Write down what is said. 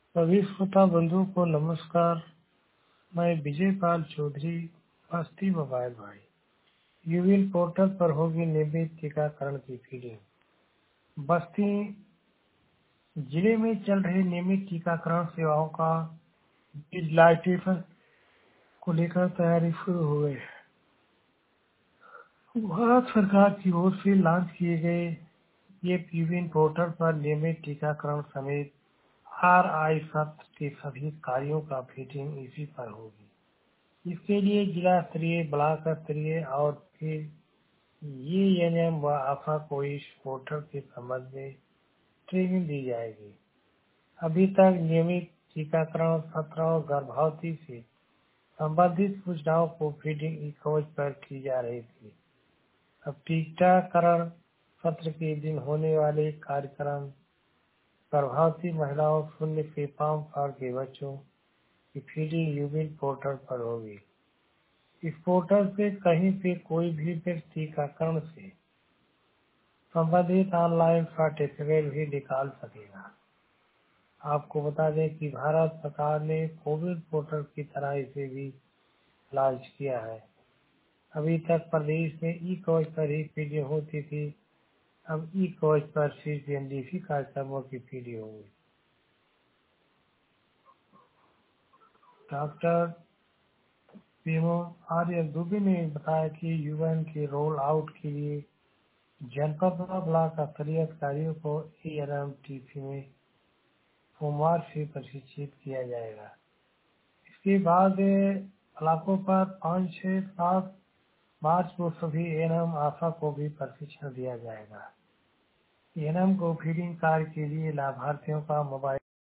सभी श्रोता बंधुओं को नमस्कार। मैं विजय पाल चौधरी, बस्ती मोबाइल भाई। यूविन पोर्टल पर होगी नियमित टीकाकरण की फीडिंग। बस्ती जिले में चल रही नियमित टीकाकरण सेवाओं का डिजिटलाइजेशन को लेकर तैयारी शुरू हो गई है। भारत सरकार की ओर से लॉन्च किए गए ये यूविन पोर्टल पर नियमित टीकाकरण समेत RI सत्र के सभी कार्यों का फीडिंग इसी पर होगी। इसके लिए जिला स्तरीय, ब्लॉक स्तरीय और फिर ये एएनएम व आशा को इस पोर्टल के संबंध में ट्रेनिंग दी जाएगी। अभी तक नियमित टीकाकरण सत्रों गर्भवती से संबंधित सूचनाओं को फीडिंग ई कवच पर की जा रही थी। अब टीकाकरण सत्र के दिन होने वाले कार्यक्रम गर्भवती महिलाओं, 0 से 5 साल के बच्चों की फीडिंग यूविन पोर्टल पर होगी। इस पोर्टल से कहीं से कोई भी व्यक्ति टीकाकरण से संबंधित ऑनलाइन सर्टिफिकेट भी निकाल सकेगा। आपको बता दें कि भारत सरकार ने कोविड पोर्टल की तरह इसे भी लॉन्च किया है। अभी तक प्रदेश में ई कवच पर ही फीडिंग होती थी। अब ई कवच पर सिर्फ एनडीसी कार्यक्रमों की फीडिंग होगी। डॉक्टर पीएमओ आर्य दुबे ने बताया कि यूएन के रोल आउट के लिए जनपद व ब्लॉक स्तरीय अधिकारियों को एएनएम-टीपी में सोमवार से प्रशिक्षित किया जाएगा। इसके बाद ब्लॉकों पर 5, 6, 7 मार्च को सभी एएनएम आशा को भी प्रशिक्षण दिया जाएगा। एएनएम को फीडिंग कार्य के लिए लाभार्थियों का मोबाइल